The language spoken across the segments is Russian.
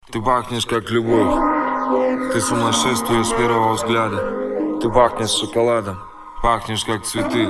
Ты пахнешь как любовь. Ты сумасшествие с первого взгляда. Ты пахнешь шоколадом. Пахнешь как цветы.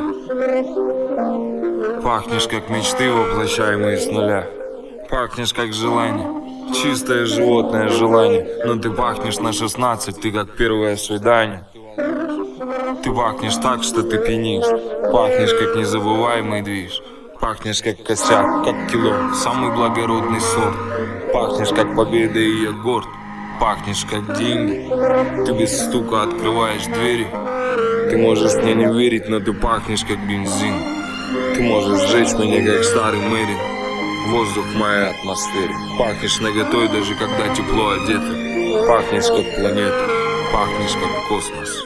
Пахнешь как мечты, воплощаемые с нуля. Пахнешь как желание. Чистое животное желание. Но ты пахнешь на 16, ты как первое свидание. Ты пахнешь так, что ты пьянишь. Пахнешь как незабываемый движ. Пахнешь как косяк, как кило, самый благородный сорт. Пахнешь как победа, и я горд. Пахнешь как деньги. Ты без стука открываешь двери. Ты можешь мне не верить, но ты пахнешь как бензин. Ты можешь сжечь меня как старый Мэрин. Воздух в моей атмосфере. Пахнешь наготой, даже когда тепло одето. Пахнешь как планета. Пахнешь как космос.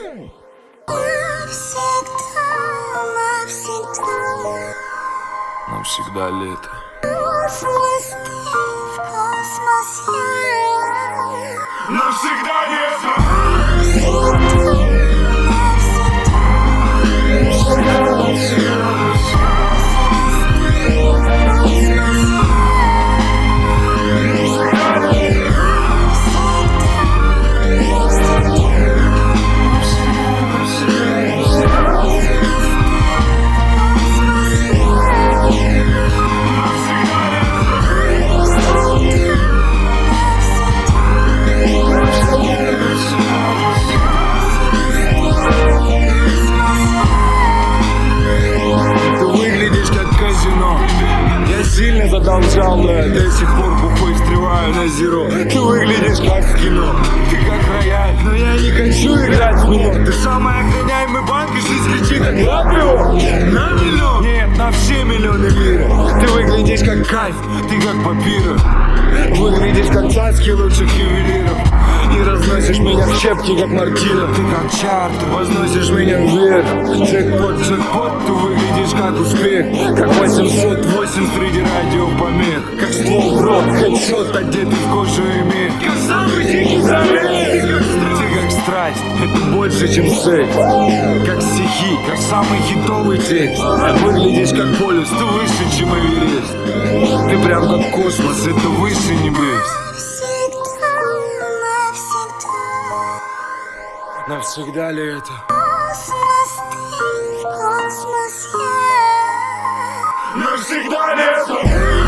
Навсегда лето. Навсегда лето. Сильно задолжал, но я до сих пор бухой встреваю на зеро. Ты выглядишь как в кино. Ты как рояль, но я не хочу играть в минут. Ты самый охраняемый банк, и жизнь кричит от на миллион. Нет, на все миллионы мира. Ты выглядишь как кайф, ты как папира. Выглядишь как цацки лучших ювелиров. И разносишь меня в щепки, как мартина. Ты как чартер, возносишь меня вверх. Джекпот, джекпот, ты выглядишь как успех. Как 808 среди радиопомех. Как ствол в рот, хедшот, одетый в кожу и мех. Как самый дикий замес. Ты как страсть, это больше, чем секс. Как стихи, как самый хитовый текст. Выглядишь как полюс, ты выше, чем Эверест. Ты прям как космос, это выше небес. Навсегда ли это? Навсегда ли это?